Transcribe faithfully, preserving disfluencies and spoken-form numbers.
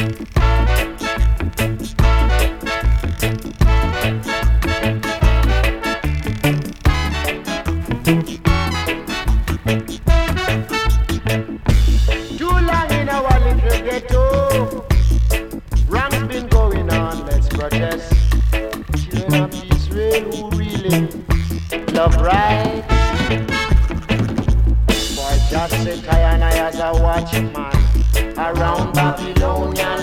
Love right. Boy, just sit high and I as a watchman around Babylonian